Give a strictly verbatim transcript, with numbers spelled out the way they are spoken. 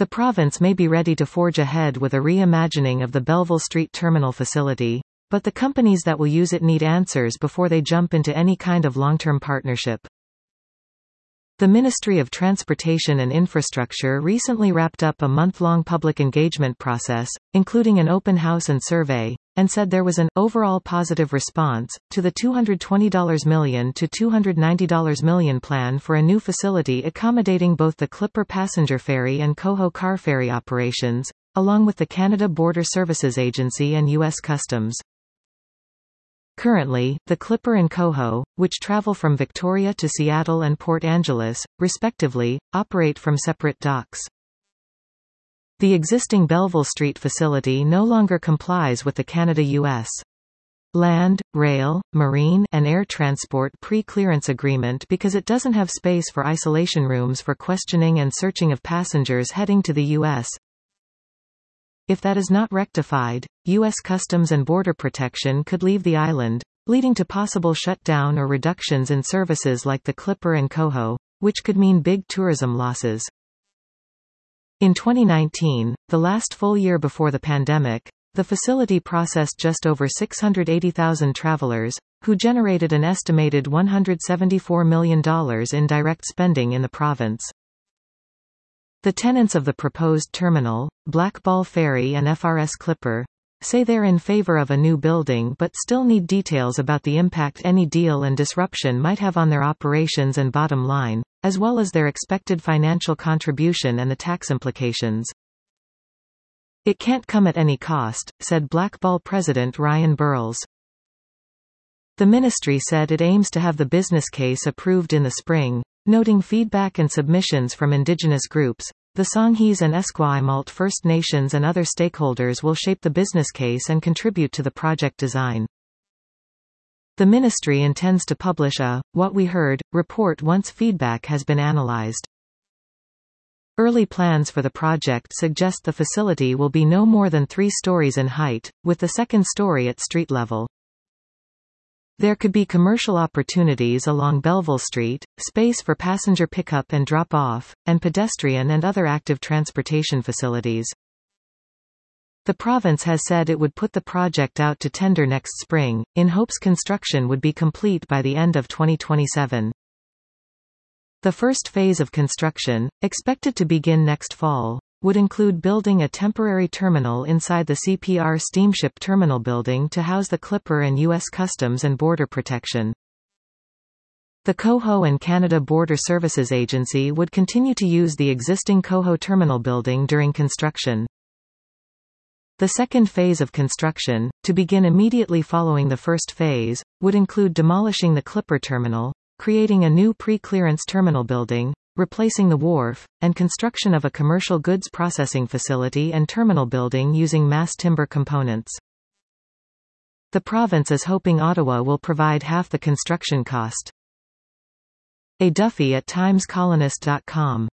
The province may be ready to forge ahead with a reimagining of the Belleville Street terminal facility, but the companies that will use it need answers before they jump into any kind of long-term partnership. The Ministry of Transportation and Infrastructure recently wrapped up a month-long public engagement process, including an open house and survey, and said there was an overall positive response to the two hundred twenty million to two hundred ninety million plan for a new facility accommodating both the Clipper passenger ferry and Coho car ferry operations, along with the Canada Border Services Agency and U S Customs. Currently, the Clipper and Coho, which travel from Victoria to Seattle and Port Angeles, respectively, operate from separate docks. The existing Belleville Street facility no longer complies with the Canada-U S land, rail, marine, and air transport pre-clearance agreement because it doesn't have space for isolation rooms for questioning and searching of passengers heading to the U S If that is not rectified, U S Customs and Border Protection could leave the island, leading to possible shutdown or reductions in services like the Clipper and Coho, which could mean big tourism losses. In twenty nineteen, the last full year before the pandemic, the facility processed just over six hundred eighty thousand travelers, who generated an estimated one hundred seventy-four million dollars in direct spending in the province. The tenants of the proposed terminal, Blackball Ferry and F R S Clipper, say they're in favor of a new building but still need details about the impact any deal and disruption might have on their operations and bottom line, as well as their expected financial contribution and the tax implications. It can't come at any cost, said Blackball President Ryan Burles. The ministry said it aims to have the business case approved in the spring, noting feedback and submissions from Indigenous groups. The Songhees and Esquimalt First Nations and other stakeholders will shape the business case and contribute to the project design. The ministry intends to publish a "What We Heard" report once feedback has been analyzed. Early plans for the project suggest the facility will be no more than three stories in height, with the second story at street level. There could be commercial opportunities along Belleville Street, space for passenger pickup and drop-off, and pedestrian and other active transportation facilities. The province has said it would put the project out to tender next spring, in hopes construction would be complete by the end of twenty twenty-seven. The first phase of construction, expected to begin next fall, would include building a temporary terminal inside the C P R Steamship Terminal building to house the Clipper and U S Customs and Border Protection. The Coho and Canada Border Services Agency would continue to use the existing Coho Terminal building during construction. The second phase of construction, to begin immediately following the first phase, would include demolishing the Clipper Terminal, creating a new pre-clearance terminal building, replacing the wharf, and construction of a commercial goods processing facility and terminal building using mass timber components. The province is hoping Ottawa will provide half the construction cost. A Duffy at times colonist dot com